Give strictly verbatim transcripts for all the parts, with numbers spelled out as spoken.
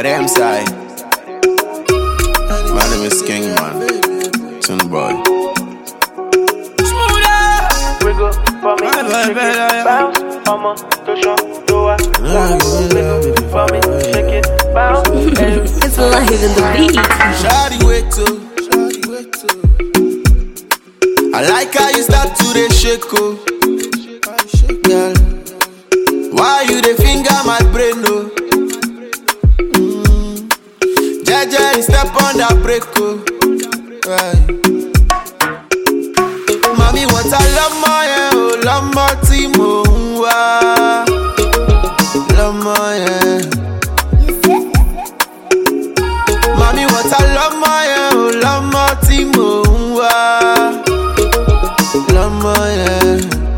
But them side, my name is King Man, son boy. Wiggle for me, shake it, bounce. I'ma touch on door. Wiggle for me, shake it, bounce. It's live in the beat. Shawty wait too. I like how you start to the shake, oh. Girl, why you the finger my brain, oh? Mm. Jaja, step on that break, oh. Right. Mami, what I love my, oh, love my team, oh, wow. Love my, yeah. Mami, what I love my, oh, love my team, oh, wow. Love my, yeah.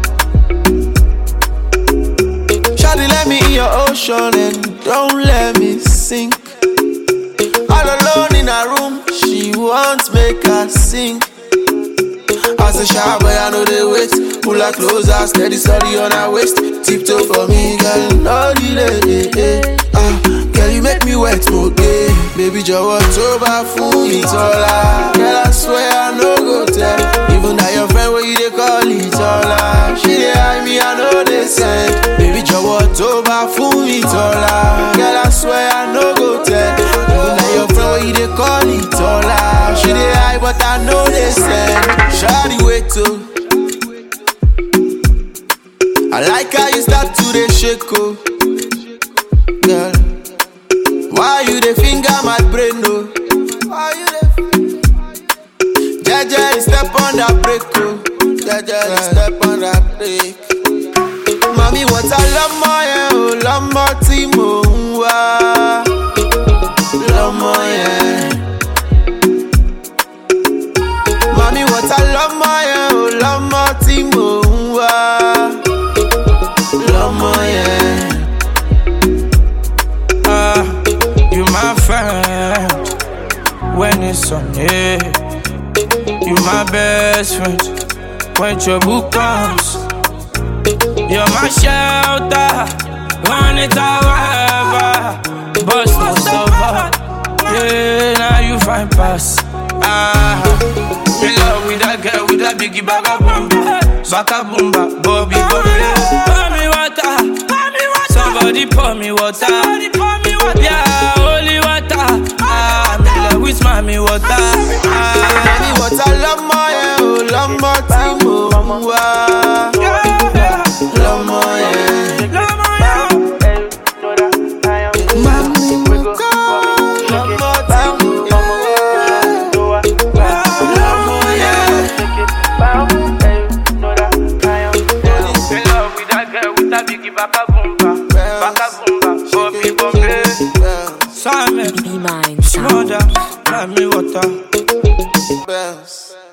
Shawty, let me in your ocean and don't let me sink. All alone in a room, she wants make her sink. As a shy boy, I know they wait. Pull her closer, steady, steady on her waist. Tiptoe for me, girl, no delay. Eh, eh. Ah, girl, you make me wet, okay. Baby, jọ̀wọ́ tó bá fún mi tọ́lá. Girl, I swear I no go tell. Even that your friend where you they call it all. She dey hide me, I know they send. Baby, jọ̀wọ́ tó bá fún mi tọ́lá. Girl, I swear I no go tell. Even that your friend where you they call it all. She dey hide, but I know they send. Shawty wait too. I like how you start to the shake, oh. Girl, why you the finger my brain, oh? Why you the Jaja, step on that break, oh. Jaja, step on that break. Mami, what I love my, oh, love my team, oh, wow. Love my, yeah. Mami, what I love my, oh, love my team, oh, wow. Love my, yeah. Ah, you my friend when it's on, yeah. You my best friend when trouble comes. You're my shelter, run it however. Bust no over, yeah. Now you find pass. Ah, in love with that girl with that biggie bagabumba, bagabumba, Bobby, Bobby. Pour me water, somebody pour me water. Yeah, holy water. Ah, me love with mommy water. Ah, Mami, what I love my, oh, love my team, oh, wow. Love my, yeah. Mami, what I love my team, oh, love my, yeah. in love with that girl with that biggie bagabumba, bagabumba, Bobby, Bobby. Simon, Be mine, mother, let me water. Bounce.